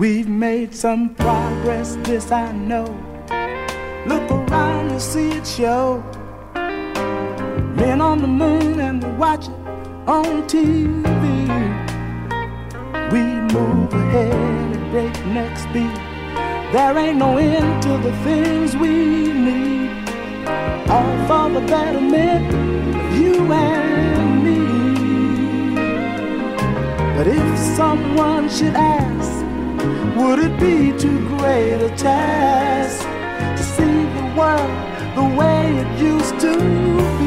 We've made some progress, this I know. Look around and see it show. Men on the moon and we watch it on TV. We move ahead at breakneck speed. There ain't no end to the things we need. All for the betterment of you and me. But if someone should ask, would it be too great a task to see the world the way it used to be?